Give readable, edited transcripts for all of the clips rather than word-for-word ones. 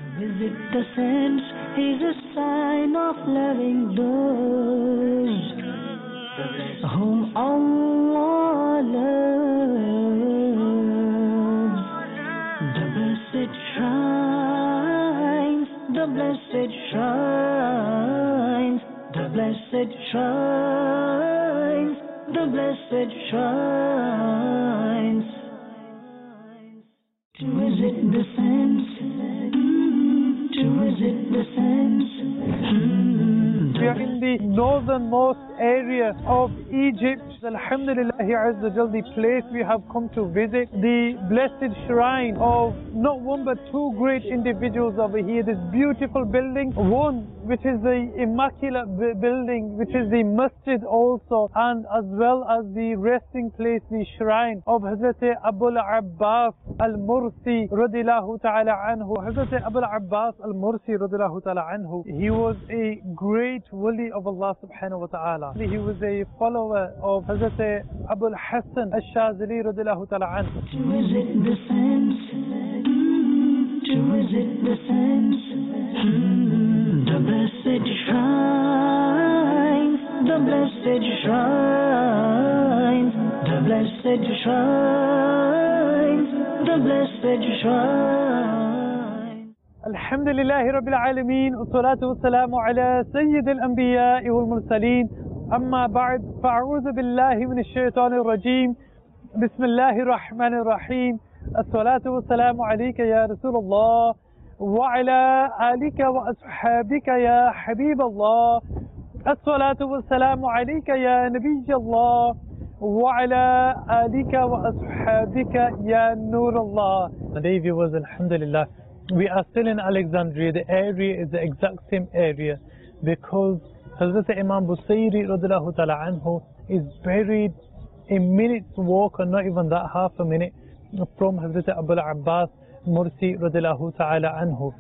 Visit the saints is a sign of loving those whom Allah loves. The blessed shrines, the blessed shrines, the blessed shrines, the blessed shrines. To visit the saints, to visit the saints. We are in the northernmost area of Egypt. Alhamdulillah Azza Jal, the place we have come to visit, the blessed shrine of not one but two great individuals over here. This beautiful building, one which is the immaculate building, which is the masjid also, and as well as the resting place, the shrine of Hazrat Abul Abbas al-Mursi radiyallahu ta'ala anhu. Hazrat Abul Abbas al-Mursi radiyallahu ta'ala anhu, he was a great wali of Allah subhanahu wa ta'ala. He was a follower of Hazrat Abul Hassan al-Shazili radiyallahu ta'ala anhu. To visit the saints, to visit the saints, the blessed shrines, the blessed shrines, the blessed shrines, the blessed shrines. Alhamdulillahi Rabbil Alameen, wassalatu wassalamu ala Sayyid al-Anbiya wal Mursaleen. Amma ba'd, fa'a'udhu billahi min ash-shaytanir rajim. Bismillahir Rahmanir Rahim. As-salatu wassalamu alayka ya Rasulullah wa ala alika wa ashabika ya Habiballah. As-salatu wassalamu alayka ya Nabiyallah wa ala alika wa ashabika ya Nurullah. Today viewers, alhamdulillah, we are still in Alexandria. The area is the exact same area because Hazrat Imam Busayri radiyallahu ta'ala anhu is buried a minute's walk, or not even that, half a minute, from Hazrat Abul Abbas Mursi radiyallahu ta'ala anhu.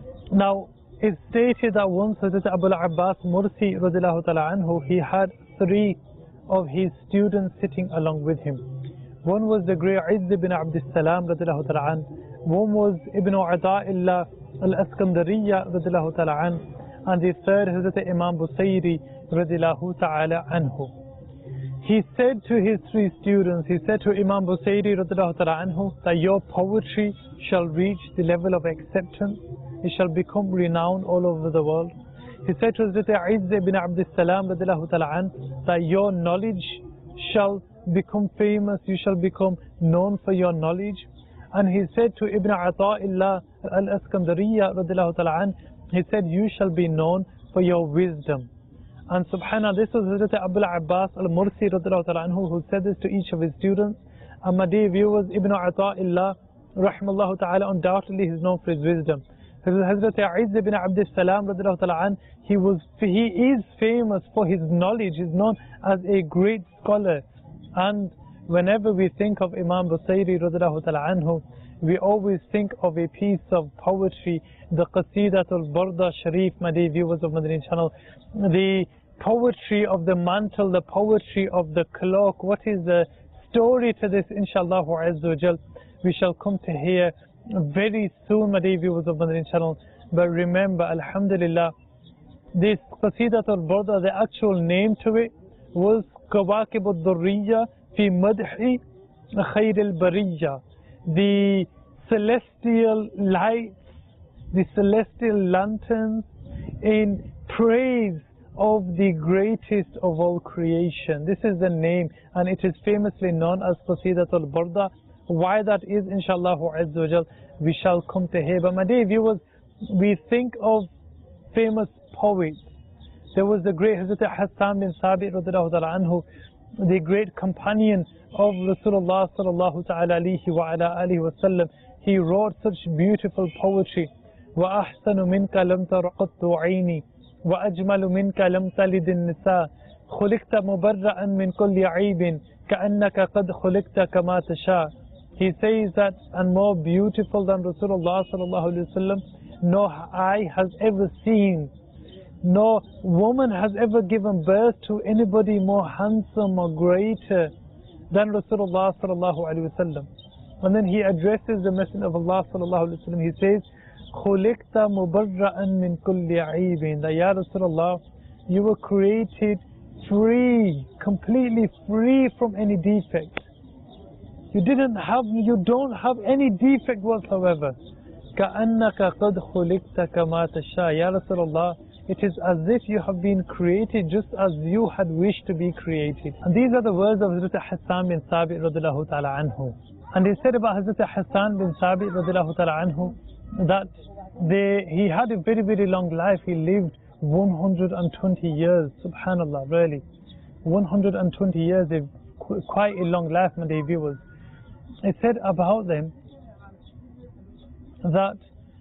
Now, it's stated that once Hazrat Abul Abbas Mursi radiyallahu ta'ala anhu, he had three of his students sitting along with him. One was the great Izz ibn Abdus Salam radiyallahu ta'ala anhu. One was Ibn Ata'illah al-Askandariya radiyallahu ta'ala anhu. And the third, Hazrat Imam Busayri radiyallahu ta'ala anhu. He said to his three students, he said to Imam Busayri radiyallahu ta'ala anhu, that your poetry shall reach the level of acceptance. It shall become renowned all over the world. He said to Hazrat Izz ibn Abdus Salam radiyallahu ta'ala anhu, that your knowledge shall become famous, you shall become known for your knowledge. And he said to Ibn Ata'illah al-Askandariya radiyallahu ta'ala anhu, he said, you shall be known for your wisdom. And subhanAllah, this was Hazrat Abul Abbas al-Mursi radiyallahu ta'ala anhu who said this to each of his students. And my dear viewers, Ibn Ata'illah rahmallahu ta'ala, undoubtedly is known for his wisdom. Hazrat Izz ibn Abdus Salam radiyallahu ta'ala anhu, he is famous for his knowledge. He is known as a great scholar. And whenever we think of Imam Busayri radiyallahu ta'ala anhu, we always think of a piece of poetry, the Qasidatul Burda Sharif, my dear viewers of Madani channel, the poetry of the mantle, the poetry of the cloak. What is the story to this? Inshallah Azza wa Jal, we shall come to hear very soon, my dear viewers of Madani channel. But remember, alhamdulillah, this Qasidatul Burda, the actual name to it was Kawakibud Durriya fi Madhi Khair al-Bariyya. The celestial lights, the celestial lanterns in praise of the greatest of all creation. This is the name, and it is famously known as Qasidatul Burda. Why that is, inshallah Azza wa Jal, we shall come to hear. But my dear viewers, we think of famous poets. There was the great Hazrat Hassan bin Sabit radiyallahu ta'ala anhu, the great companion of Rasulullah sallallahu ta'ala alayhi wa ala alihi wa sallam. He wrote such beautiful poetry. وَأَحْسَنُ مِنْكَ لَمْ تَرْقَطُّ عَيْنِي وَأَجْمَلُ مِنْكَ لَمْ تَلِدِ النِّسَاء خُلِقْتَ مُبَرَّأً مِنْ كُلِّ عَيْبٍ كَأَنَّكَ قَدْ خُلِقْتَ كَمَا تَشَاءُ. He says that, and more beautiful than Rasulullah sallallahu alayhi wa sallam, no eye has ever seen, no woman has ever given birth to anybody more handsome or greater than Rasulullah sallallahu alayhi wa sallam. And then he addresses the Messenger of Allah sallallahu alayhi wa sallam. He says, خُلِقْتَ مُبَرَّأً مِّن كُلِّ عَيْبٍ, that Ya Rasulullah, you were created free, completely free from any defect. You don't have any defect whatsoever. كَأَنَّكَ قَدْ خُلِقْتَ كَمَا تَشَاءُ. Ya Rasulullah, it is as if you have been created just as you had wished to be created. And these are the words of Hazrat Hassan bin Thabit radiallahu ta'ala anhu. And they said about Hazrat Hassan bin Thabit radiallahu ta'ala anhu that he had a very, very long life. He lived 120 years, subhanallah, really. 120 years, quite a long life, my dear viewers. It said about them that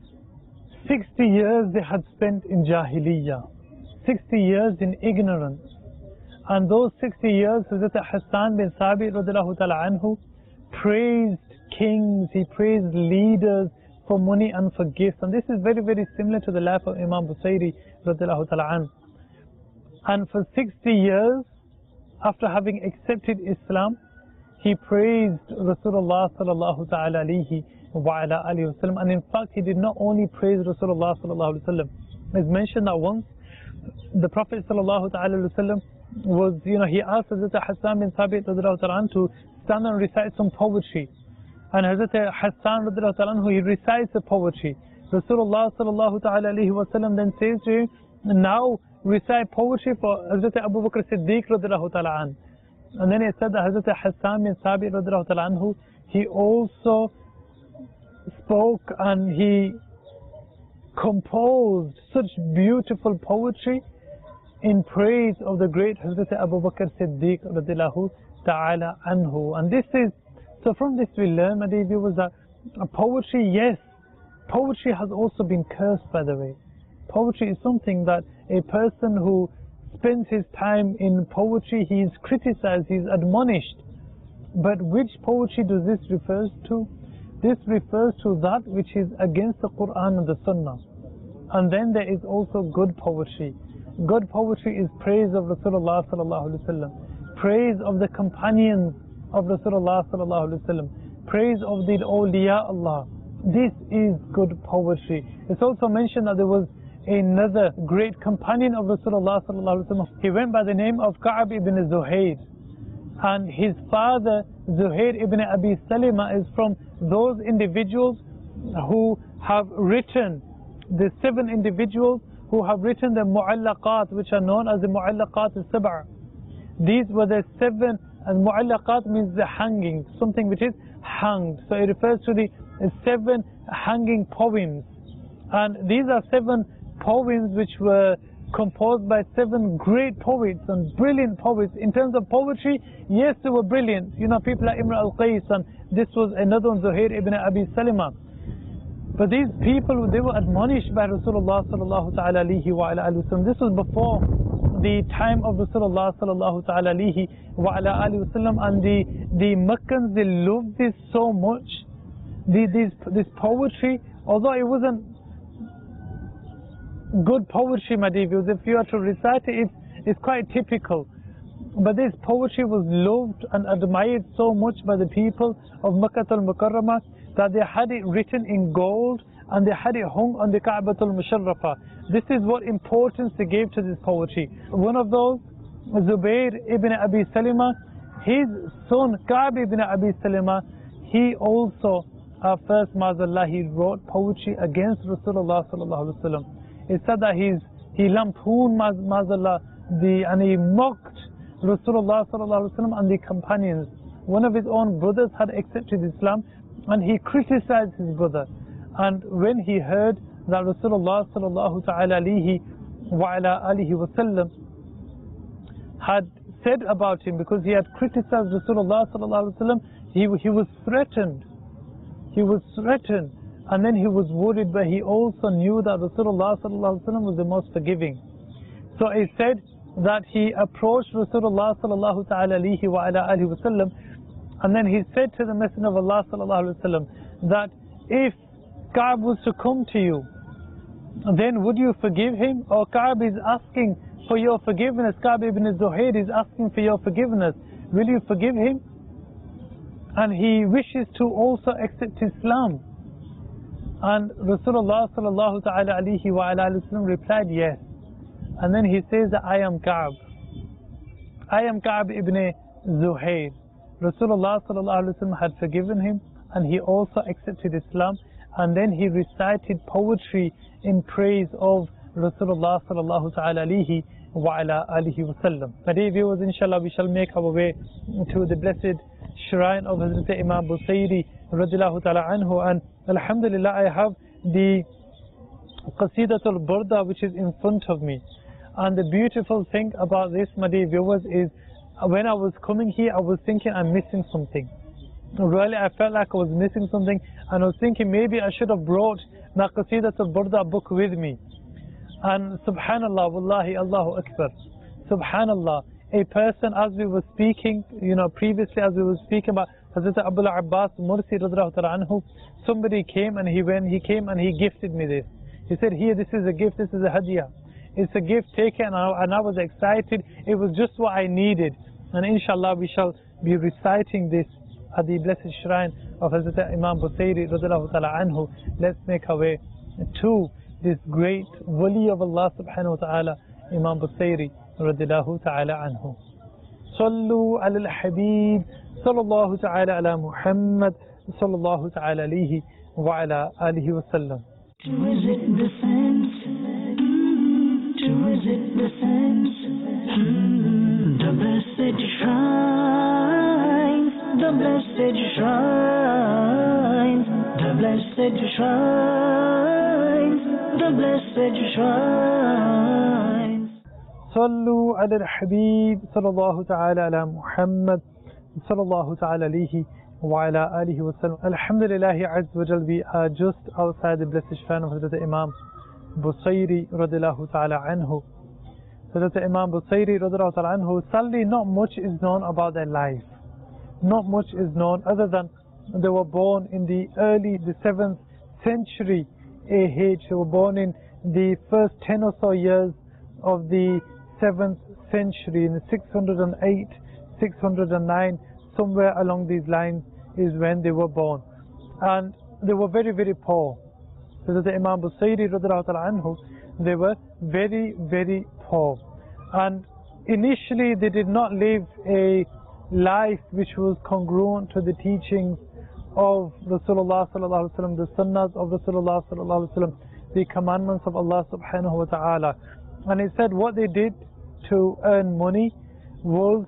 60 years they had spent in Jahiliyyah, 60 years in ignorance. And those 60 years, Hazrat Hassan bin Thabit radiallahu ta'ala anhu praised kings, he praised leaders for money and for gifts. And this is very, very similar to the life of Imam Busayri radiallahu ta'ala anhu. And for 60 years, after having accepted Islam, he praised Rasulullah sallallahu ta'ala alayhi wa ala alihi wasallam. And in fact, he did not only praise Rasulullah sallallahu alayhi wasallam. It's mentioned that once the Prophet sallallahu ta'ala alayhi wasallam was, he asked Hazrat Hassan bin Thabit radiallahu ta'ala anhu to stand and recite some poetry. And Hazrat Hassan radiallahu ta'ala anhu, he recites the poetry. Rasulullah sallallahu ta'ala alayhi wasallam then says to him, now recite poetry for Hazrat Abu Bakr Siddiq radiallahu ta'ala anhu. And then it said that Hazrat Hassan bin Thabit radiallahu ta'ala anhu, he also spoke and he composed such beautiful poetry in praise of the great Hazrat Abu Bakr Siddiq radiallahu ta'ala anhu. And this is, so from this we learn, my dear viewers, that poetry, yes, poetry has also been cursed, by the way. Poetry is something that a person who spends his time in poetry, he is criticized, he is admonished. But which poetry does this refer to? This refers to that which is against the Quran and the Sunnah. And then there is also good poetry. Good poetry is praise of Rasulullah sallallahu alaihi wasallam, praise of the companions of Rasulullah sallallahu alaihi wasallam, praise of the awliya Allah. This is good poetry. It's also mentioned that there was another great companion of Rasulullah sallallahu alaihi wasallam. He went by the name of Ka'ab ibn Zuhair, and his father Zuhair ibn Abi Salima is from those individuals who have written, the 7 individuals who have written the Mu'allaqat, which are known as the Mu'allaqat al-Sab'a. These were the 7, and Mu'allaqat means the hanging, something which is hanged. So it refers to the 7 hanging poems. And these are 7 poems which were composed by 7 great poets and brilliant poets. In terms of poetry, yes, they were brilliant. People like Imr al-Qais, and this was another one, Zuhair ibn Abi Salima. But these people, they were admonished by Rasulullah sallallahu ta'ala alayhi wa ala alihi wasallam. This was before the time of Rasulullah sallallahu ta'ala alayhi wa ala alihi wasallam, and the Meccans, they loved this so much. This poetry, although it wasn't good poetry, my dear viewers, if you are to recite it, it's quite typical. But this poetry was loved and admired so much by the people of Makkah al-Mukarramah that they had it written in gold and they had it hung on the Ka'bah al-Musharrafah. This is what importance they gave to this poetry. One of those, Zubair ibn Abi Salima, his son Ka'b ibn Abi Salima, he also first, Mazallah, he wrote poetry against Rasulullah sallallahu alaihi wasallam. It said that he lampooned Mazallah, and he mocked Rasulullah sallallahu alaihi wasallam and the companions. One of his own brothers had accepted Islam, and he criticized his brother. And when he heard that Rasulullah sallallahu ta'ala alayhi wa ala alihi wasallam had said about him, because he had criticized Rasulullah sallallahu alaihi wasallam, he was threatened. He was threatened, and then he was worried, but he also knew that Rasulullah sallallahu alaihi wasallam was the most forgiving. So it said that he approached Rasulullah sallallahu ta'ala alayhi wa ala alihi wasallam, and then he said to the Messenger of Allah sallallahu alaihi wasallam that if Ka'b was to come to you, then would you forgive him? Or Ka'b is asking for your forgiveness. Ka'b ibn Zuhair is asking for your forgiveness. Will you forgive him? And he wishes to also accept Islam. And Rasulullah sallallahu ta'ala alayhi wa alayhi wa sallam replied, yes. And then he says that I am Ka'b. I am Ka'b ibn Zuhair. Rasulullah sallallahu alayhi wa sallam had forgiven him, and he also accepted Islam. And then he recited poetry in praise of Rasulullah sallallahu ta'ala alayhi wa alihi wa sallam. My dear viewers, inshallah we shall make our way to the blessed shrine of Hazrat Imam Busayri radiallahu ta'ala anhu, and alhamdulillah I have the Qasidatul Burda which is in front of me. And the beautiful thing about this, my dear viewers, is when I was coming here I was thinking I'm missing something. Really, I felt like I was missing something, and I was thinking maybe I should have brought the Qasidatul Burda book with me. And subhanallah, wallahi, Allahu Akbar, subhanallah, a person, as we were speaking, previously as we were speaking about Hazrat Abul Abbas Mursi radhiyallahu ta'ala anhu, somebody came and he came and he gifted me this. He said, here, this is a gift, this is a hadiyah. It's a gift, take it, and I was excited. It was just what I needed. And inshallah we shall be reciting this at the blessed shrine of Hazrat Imam Busayri radhiyallahu ta'ala anhu. Let's make our way to this great wali of Allah subhanahu wa ta'ala, Imam Busayri radhiyallahu ta'ala anhu. Sallu ala al-Habib, sallallahu ta'ala ala Muhammad, sallallahu ta'ala alayhi wa ala alihi wa sallam. To visit the senses, to visit the senses, the blessed shrines, the blessed shrines, the blessed shrines, the blessed shrines. Sallu ala al-Habib, sallallahu ta'ala ala Muhammad, sallallahu ta'ala alayhi wa ala alihi wa sallam. Alhamdulillah azza wa jal, we are just outside the blessed shrine of Hazrat Imam Busayri radhiyallahu ta'ala anhu. Hazrat Imam Busayri radhiyallahu ta'ala anhu, sadly not much is known about their life. Not much is known other than they were born in the 7th century AH. They were born in the first 10 or so years of the 7th century, in 608, 609, somewhere along these lines is when they were born. And they were very, very poor. So the Imam Busayri radhiyallahu ta'ala anhu, they were very, very poor. And initially they did not live a life which was congruent to the teachings of Rasulullah sallallahu alaihi wasallam, the sunnahs of Rasulullah sallallahu alaihi wasallam, the commandments of Allah subhanahu wa ta'ala. And it said what they did to earn money was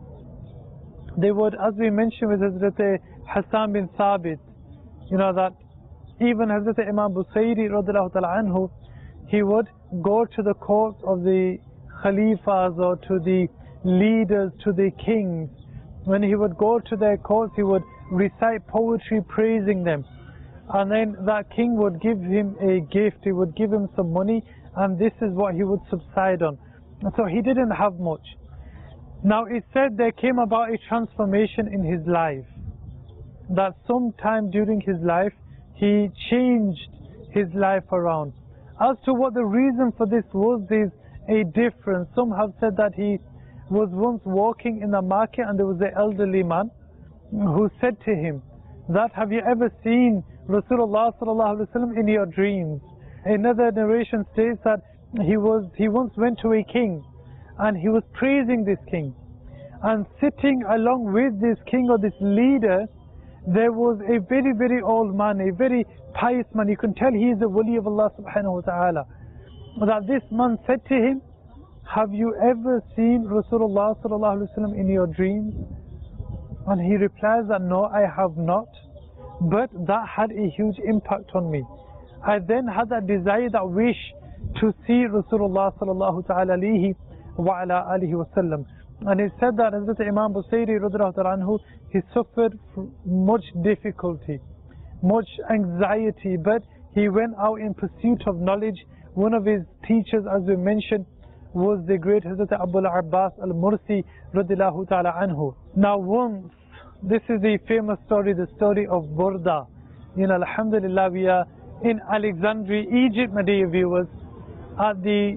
they would, as we mentioned with Hazrat Hassan bin Thabit, that even Hazrat Imam Busayri radhiyallahu ta'ala anhu, he would go to the courts of the Khalifas or to the leaders, to the kings. When he would go to their courts, he would recite poetry praising them. And then that king would give him a gift, he would give him some money, and this is what he would subside on. And so he didn't have much. Now it said there came about a transformation in his life, that sometime during his life he changed his life around. As to what the reason for this was, there's a difference. Some have said that he was once walking in the market and there was an elderly man who said to him that, have you ever seen Rasulullah sallallahu alaihi wasallam in your dreams? Another narration states that he once went to a king and he was praising this king, and sitting along with this king or this leader there was a very, very old man, a very pious man. You can tell he is a wali of Allah subhanahu wa ta'ala. That this man said to him, have you ever seen Rasulullah sallallahu alaihi wasallam in your dreams? And he replies that no, I have not, but that had a huge impact on me. I then had that desire, that wish to see Rasulullah sallallahu ta'ala alayhi wa ala alihi wa sallam. And it said that Hazrat Imam Busayri radhiyallahu ta'ala anhu, he suffered much difficulty, much anxiety, but he went out in pursuit of knowledge. One of his teachers, as we mentioned, was the great Hazrat Abul Abbas al-Mursi radhiyallahu ta'ala anhu. Now once, this is the famous story, the story of Burda. Alhamdulillah, we are in Alexandria, Egypt, my dear viewers, at the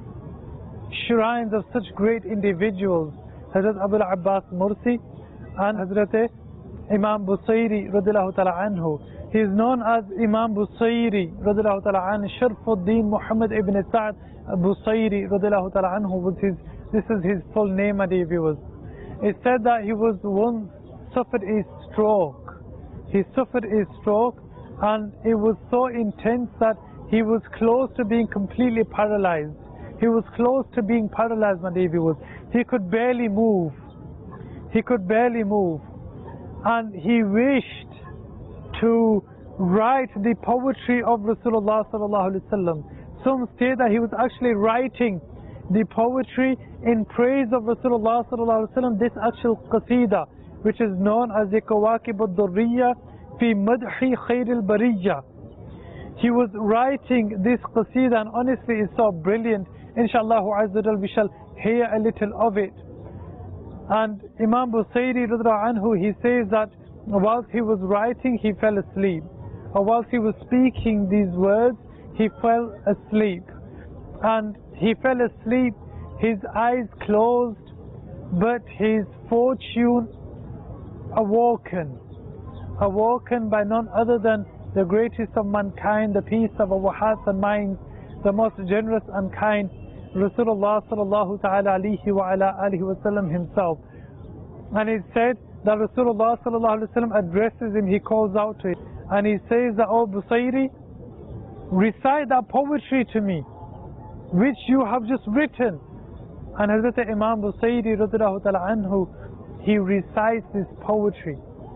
shrines of such great individuals, Hazrat Abul Abbas Mursi and Hazrat Imam Busayri radhiyallahu ta'ala anhu. He is known as Imam Busayri radiallahu ta'ala anhu. Sharfuddin Muhammad ibn Sa'd Busayri radiallahu ta'ala anhu. This is his full name, my dear viewers. It said that he was once suffered a stroke. He suffered a stroke, and it was so intense that he was close to being completely paralyzed. He was close to being paralyzed, my dear viewers. He could barely move. He could barely move. And he wished to write the poetry of Rasulullah sallallahu alaihi wasallam. Some say that he was actually writing the poetry in praise of Rasulullah sallallahu alaihi wasallam, this actual qasida, which is known as the Kawakib al-Durriya fi Madhi Khair al-Bariyya. He was writing this qasida, and honestly it's so brilliant. Inshallah Azza wa Jal, we shall hear a little of it. And Imam Busayri radiallahu anhu, he says that whilst he was writing, he fell asleep. Or whilst he was speaking these words, he fell asleep. And he fell asleep, his eyes closed, but his fortune awoken by none other than the greatest of mankind, the peace of our hearts and minds, the most generous and kind, Rasulullah sallallahu ta'ala alayhi wa ala alihi wa sallam himself. And it said that Rasulullah sallallahu alayhi wa sallam addresses him, he calls out to him, and he says that, "Oh Busayri, recite that poetry to me, which you have just written." And Hazrat Imam Busayri radiallahu ta'ala anhu, he recites this poetry.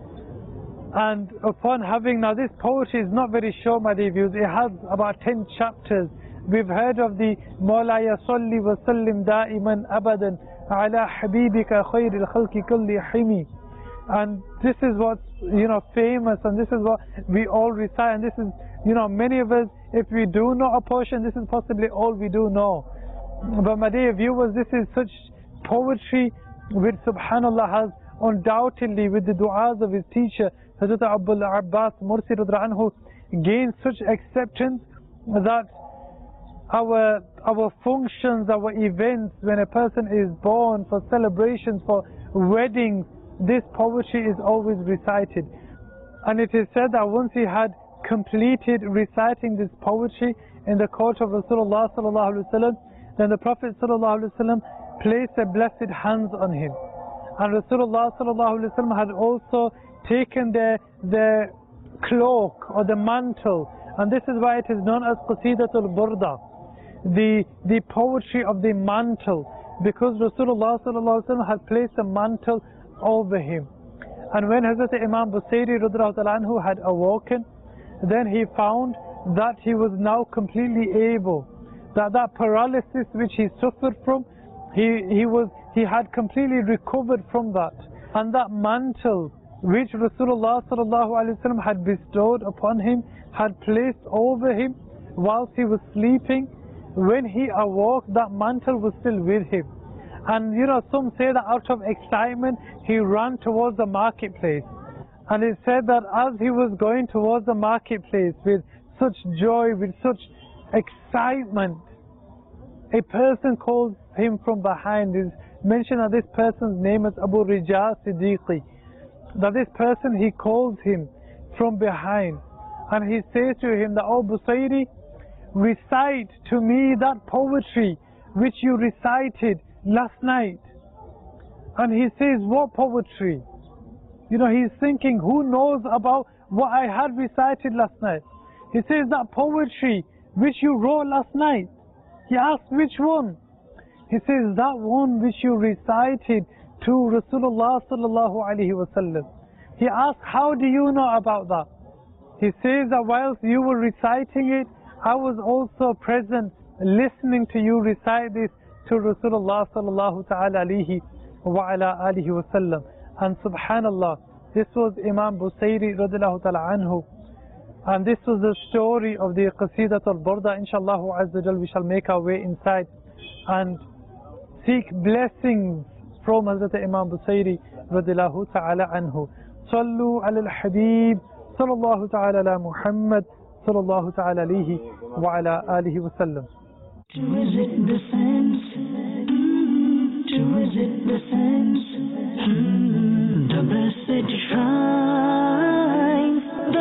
And upon having, now this poetry is not very short, my dear viewers, it has about 10 chapters. We've heard of the Mawlaya Salli wa Sallim Da'iman Abadan Ala Habibika Khairil Khalki Kulli Himi. And this is what's, famous, and this is what we all recite, and this is, many of us, if we do know a portion, this is possibly all we do know. But my dear viewers, this is such poetry which subhanallah has undoubtedly, with the du'as of his teacher Hazrat Abdul Abbas Mursi radiallahu anhu, gained such acceptance that our functions, our events, when a person is born, for celebrations, for weddings, this poetry is always recited. And it is said that once he had completed reciting this poetry in the court of Rasulullah sallallahu alaihi wasallam, then the Prophet sallallahu alaihi wasallam placed a blessed hands on him. And Rasulullah sallallahu alaihi wasallam had also taken the cloak or the mantle, and this is why it is known as Qasidatul Burda, the poetry of the mantle, because Rasulullah sallallahu alaihi wasallam had placed a mantle over him. And when Hazrat Imam Busayri radiallahu ta'ala anhu had awoken, then he found that he was now completely able, that paralysis which he suffered from, he had completely recovered from that. And that mantle which Rasulullah sallallahu alaihi wasallam had bestowed upon him, had placed over him whilst he was sleeping, when he awoke, that mantle was still with him. And some say that out of excitement he ran towards the marketplace. And it said that as he was going towards the marketplace with such joy, with such excitement, a person calls him from behind. Is mentioned that this person's name is Abu Rija Siddiqi. That this person, he calls him from behind, and he says to him that, "Oh Busayri, recite to me that poetry which you recited last night." And he says, "What poetry?" He's thinking, who knows about what I had recited last night? He says, "That poetry which you wrote last night." He asks, "Which one?" He says, "That one which you recited to Rasulullah sallallahu alaihi wasallam." He asks, "How do you know about that?" He says that whilst you were reciting it, I was also present listening to you recite this to Rasulullah sallallahu ta'ala alaihi wa ala alihi wasallam. And subhanallah, this was Imam Busayri radiallahu ta'ala anhu. And this was the story of the Qasidat al-Burda. Inshallah Azza wa Jal, we shall make our way inside and seek blessings from Hazrat Imam Busayri radiallahu ta'ala anhu. Sallu ala al-Habib sallallahu ta'ala ala Muhammad sallallahu ta'ala alayhi wa ala alihi wa sallam. To visit the senses, to visit the senses, the blessed shrine, the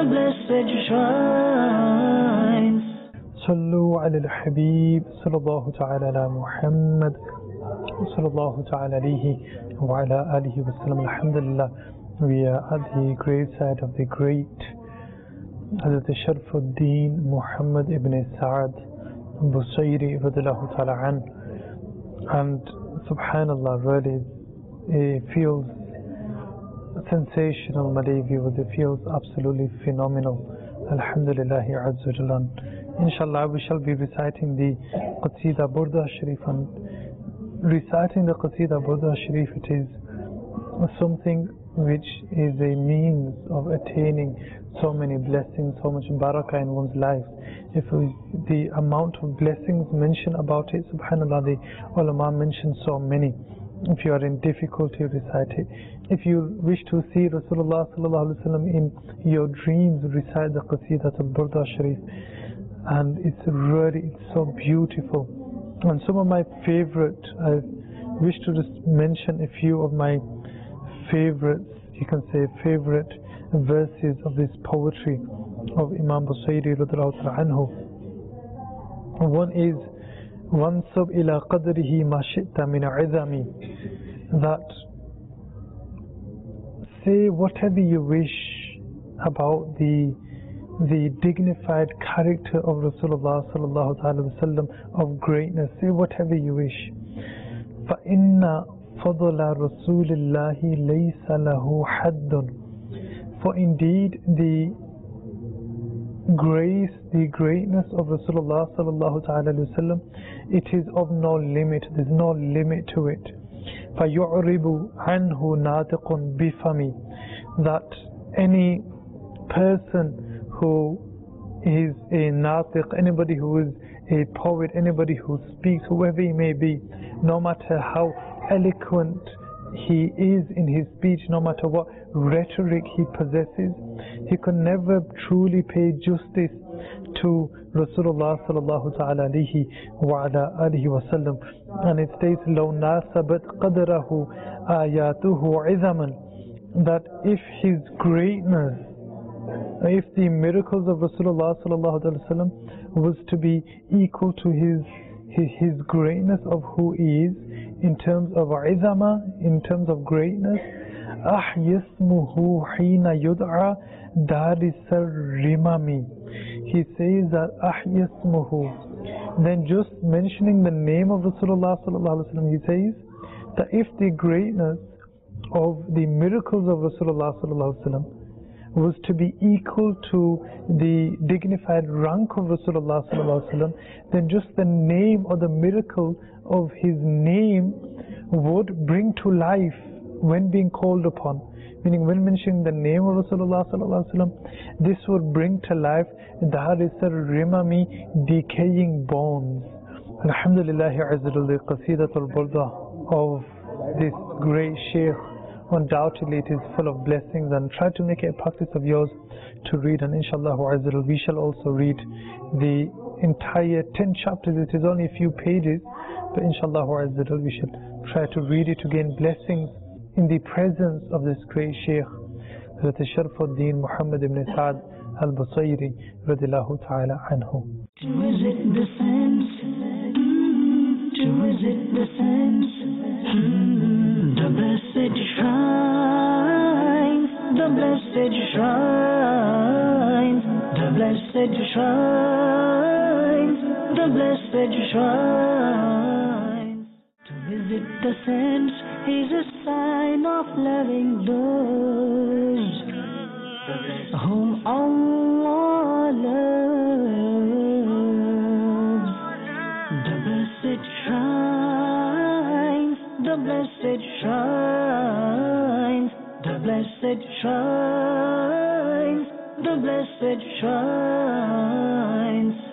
blessed shrines. صلوا على الحبيب صلى الله تعالى على محمد صلى الله تعالى عليه وعلى آله وسلم. Alhamdulillah, we are at the graveside of the great Hazrat Sharfuddin Muhammad ibn Sa'ad Busayri radiyallahu ta'ala an, and subhanallah, really it feels sensational, my dear viewers. It feels absolutely phenomenal. Alhamdulillah Azza wa Jalla. Inshallah, we shall be reciting the Qasida Burda Sharif, and reciting the Qasida Burda Sharif, it is something which is a means of attaining so many blessings, so much barakah in one's life. If the amount of blessings mentioned about it, subhanallah, the ulama mentioned so many. If you are in difficulty, recite it. If you wish to see Rasulullah sallallahu alaihi wasallam in your dreams, recite the Qasida al-Burda Sharif. And it's so beautiful. And some of my favorite, I wish to just mention a few of my favorites, you can say favorite verses of this poetry of Imam Busayri radhiyallahu anhu. One is وَانْصُبْ إِلَىٰ قَدْرِهِ مَا شِئْتَ مِنْ عِظَمِ, that say whatever you wish about the dignified character of Rasulullah sallallahu alaihi wasallam, of greatness. Say whatever you wish. فَإِنَّ فَضْلَ رَسُولِ اللَّهِ لَيْسَ لَهُ حَدٌّ, for indeed the grace, the greatness of Rasulullah sallallahu alaihi wasallam, it is of no limit. There's no limit to it. فَيُعْرِبُ عَنْهُ نَاطِقٌ بِفَمِ, that any person who is a natiq, anybody who is a poet, anybody who speaks, whoever he may be, no matter how eloquent he is in his speech, no matter what rhetoric he possesses, he can never truly pay justice to Rasulullah sallallahu ta'ala alayhi wa ala alihi wa sallam. And it states, لَوْ نَاسَبَتْ قَدْرَهُ آيَاتُهُ عِظَمًا, that if his greatness, if the miracles of Rasulullah sallallahu alaihi wasallam was to be equal to his greatness of who he is in terms of izama, in terms of greatness, yasmuhu hina yud'a darisar rimami. He says that yasmuhu, then just mentioning the name of Rasulullah sallallahu alaihi wasallam, he says that if the greatness of the miracles of Rasulullah sallallahu alaihi wasallam was to be equal to the dignified rank of Rasulullah sallallahu alaihi wasallam, then just the name or the miracle of his name would bring to life when being called upon. Meaning, when mentioning the name of Rasulullah sallallahu alaihi wasallam, this would bring to life darisar rimami, decaying bones. Alhamdulillah Azzal, the Qasidatul Burda of this great Shaykh, undoubtedly it is full of blessings, and try to make it a practice of yours to read. And inshallah Azzal, we shall also read the entire 10 chapters. It is only a few pages, but inshallah Azzal, we should try to read it to gain blessings in the presence of this great Shaykh, Hazrat Sharfuddin Muhammad ibn Sa'ad al-Busayri radiyallahu ta'ala anhu. To visit the senses, to visit the senses, the blessed shrines, the blessed shrines, the blessed shrines, the blessed shrines. To visit the sense is a sign of loving those whom Allah loves. The blessed shrines, the blessed shrines, the blessed shrines, the blessed shrines.